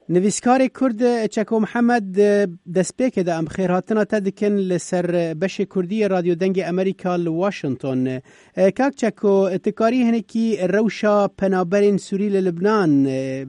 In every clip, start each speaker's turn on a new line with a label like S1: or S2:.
S1: نویسکار کرد چکو محمد دسپیک ده ام خیرهاتنا تدکن لسر بش کردی رادیو دنگ امریکا لواشنطن. کاک چکو اتکاری هنکی روشا پنابرین سوری للبنان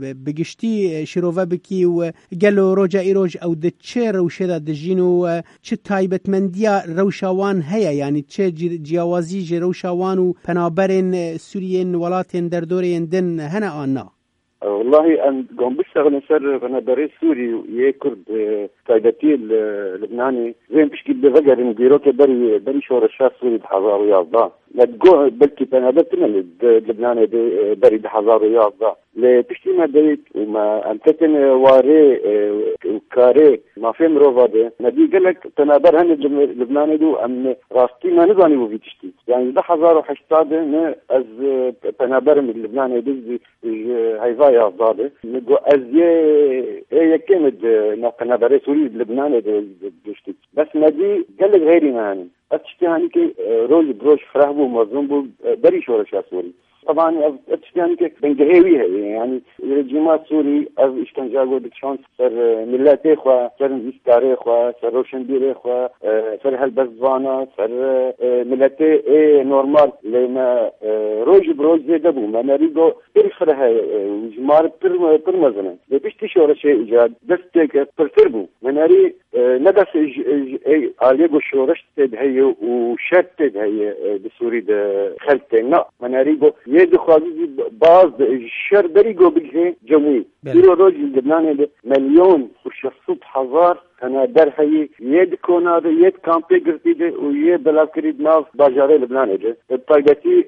S1: بگشتی شروع بکی و گلو روجا ایروج او ده چه روشه ده دجین و چه تایبت مندیا روشاوان هیا، یعنی چه جیاوازی روشاوان و پنابرین سوريين ولاتين دردورين دن هنا آنا؟
S2: والله أنا قام بشتغل سر بنادري سوري يكرد تايدتي اللبناني زين بشكل بفجر نديروك بري شور الشاف سوري بحضار وياضا لا تقول بلكي بنادرتنا اللبناني بري بحضار وياضا لبشتي ما ديت وما أنتن واري وكاري ما فهم روفاده ندي قالك تنابر هن اللبناني دو أم راستي ما نزاني وفيتشتي يعني ده حضار وحشتاده ما از تنابر من اللبناني دو هاي يا ضابط نقول أزيه كمد نقنابر سوري اللبناني دشتي بس ندي قالك غيري ماني أتشتهاني كي روز بروش فرحبو مظلوم بري شورش سوري طبعا أتشتهاني كي بنجهويها يعني الرجيمات سوري أو إشتنجاقو دكشان سر ملاتي خوا سر نزيستاري خوا سر روشنبيري خوا سر هالبزوانا سر ملاتي نورمال لما روج بروج زي دبو ما نريدو إرفرها وجمار برمزنا بيشتي شورش إيجاد دستيك برتربو ما نري ندس عليقو شورش تدهي وشرط تدهي بسوري ده خلطة نا ما نريدو يد خالص بعض الشر بريقو بجه جموي يرو روج لبنان ده 1,600,000 أنا در هي يد كوناد يد كامبي قرتيده ويد بلاكريد ناف باجاري لبنان ده الطاقتي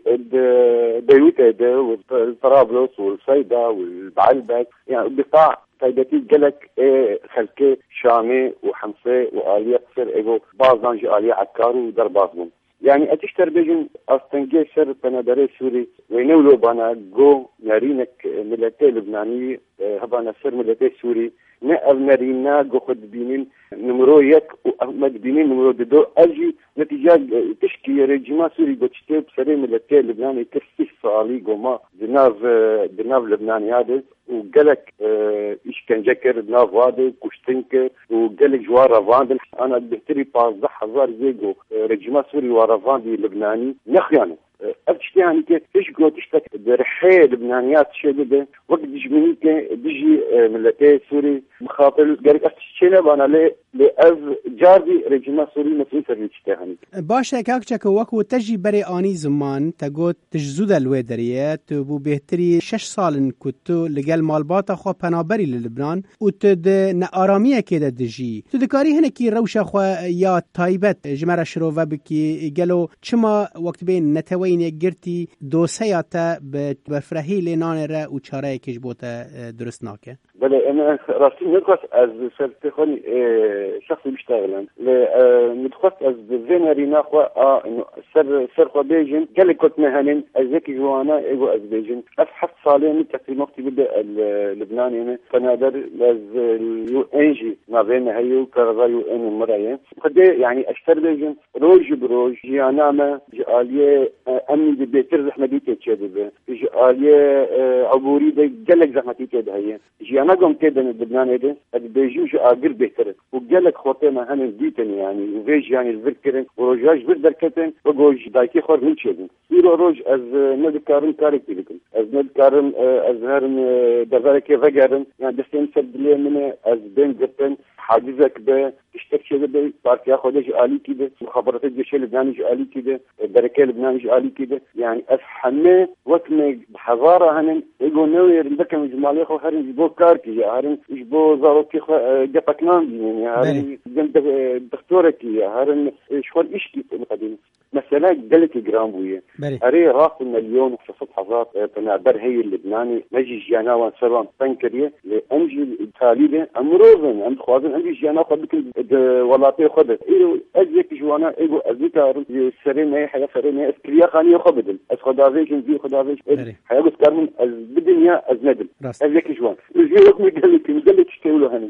S2: بيوت ده والطرابلس والصيدا والبعلبك يعني بقاع طاقتي قالك خلكي شامي وحمصي وآلية تصير ايجو بعض نجي آلية عكار ودرباطهم يعني أتشتر بيجن أستنجي سر بنادري سوري وينولو بانا جو نارينك ملتي لبناني هبانا سر ملتي سوري نقل نارينا جو خد بينين نمرو يك وأحمد بينين نمرو دو أجي نتيجة تشكي رجيما سوري بتشتي بسري ملتي لبناني تفتيش سؤالي جو ما دناف لبناني هذا وقالك إيش كان جكر دناف هذا كشتنك وقالك جوار رافاندل أنا بهتري 15,000 زيجو رجيما سوري ورافاندي لبناني نخيانه أبتشتي يعني كيش جو تشتك برحية لبنانيات شديدة وقت جميل بيجي ملتي سوري مخاطر قالك أبتشتينا بانا لأز جاردي رجيما سوري مسؤول سريتشتي يعني
S1: باشا كاكشك وكو تجي بري آني زمان تقول تجزود الويدريات بو بهتري 6 سال كنتو لقال مالباتا خوا بنابري للبنان وتد نقارامية كده دجي تدكاري هنا كي روشا خوا يا تايبت جمرة شروفا بكي قالوا چما وقت بين نتوين يقرتي دوسياتا بفرهي لنانرا وچارة كيش بوتا درست ناكه
S2: بله أنا راسي نتخص از سرتخوني شخصي بيشتغلن نتخص از زينري ناخوا إنه سر خوا بيجن قال كنت مهنن أزيك جوانا إيجو از بيجن أفحص صالين تقريبا وقت بدأ اللبناني هنا فنادر لاز اليو إنجي ما بين هيو كرضا يو إن المرايا قد يعني أشتر بيجن روج بروج جياناما جالية أمني بيتر زحمتي تشدد جالية عبوري ده قالك زحمتي تدهي جيانا قم كده لبنان ده بيجوش أجر بيتر وقالك خطة ما هن ديتن يعني وفيج يعني الذكرن وروجاج بالذكرن وجوج دايكي خور من شيء يرو روج از ندكارن كاركتيركن از ندكارن از هرن دفارك فجرن يعني دستين سبلي من از بين جبتن حاجزك به اشتكي ده باركيا خدش آلي كده مخابرات الجيش اللبناني آلي كده البركة اللبناني آلي كده يعني أفحمه وكم بحضارة هن يقول نوير ذكر جمالي خو هرن يجبو كاركي هرن يجبو زاروكي خو جبكنان يعني هرن جنب دكتوركي هرن شوال إشكي القديم مثلا قلت جرام بويه أري راس 1,600,000 تنابر هي اللبناني نجي جانا وانسروان تنكريه لأنجي التالية أمروزن أم خوازن أنجي جانا قبل ولاتي خبز إيو أجيك جوانا إيو أزيكار سرينة حياة سرينة إسكريا خانية خبزل أز خدازيش نزي خدازيش حياة بسكار من أز بدنيا أز ندل أجيك جوان إزي وكم قلت تشتغلوا هني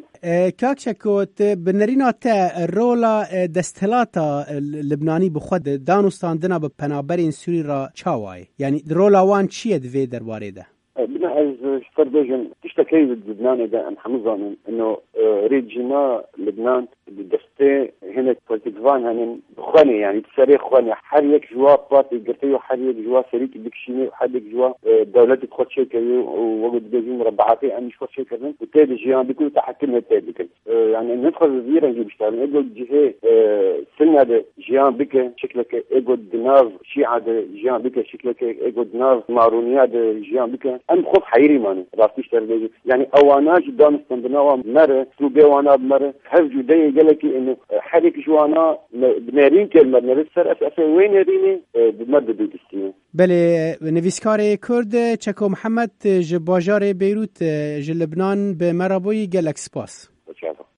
S1: كاكشكوت بنرينا تا الرولا دستلاتا اللبناني بخد دانوستاندنا بپنابرین سوری را چاوای یعنی رولا وان چیه دوی درباره ده
S2: بنا از سربيجن تشتكي لبنان إذا أن حمزان إنه ريجنا لبنان دستة هنا بوليتيكفان هن خانة يعني تساري خانة حريك جوا باتي قرتيو حريك جوا سريك بكشيني وحريك جوا دولة تخد شيء كيو ووجد بيجي مربعاتي أن يشوف شيء كذا وتالي جيان بيكون تحكمنا تالي كذا يعني ندخل زيرا نجيب اشتغل يقول جهة سنة هذا جيان بك شكلك يقول دناف شيء هذا جيان بك شكلك يقول دناف مارونية هذا جيان بك أم خوف حيري مانه راستيش تربيجي يعني أواناج دانستان بناوا مرة سلوبي وانا بمرة هفجو داي قالكي إنه حريك جوانا بنارين كلمة نرسر أساسا وين ريني بمرد بيدستينه
S1: بله نویسکار کرد چکو محمد ج باجار بیروت ج لبنان به مرابوی گلک سپاس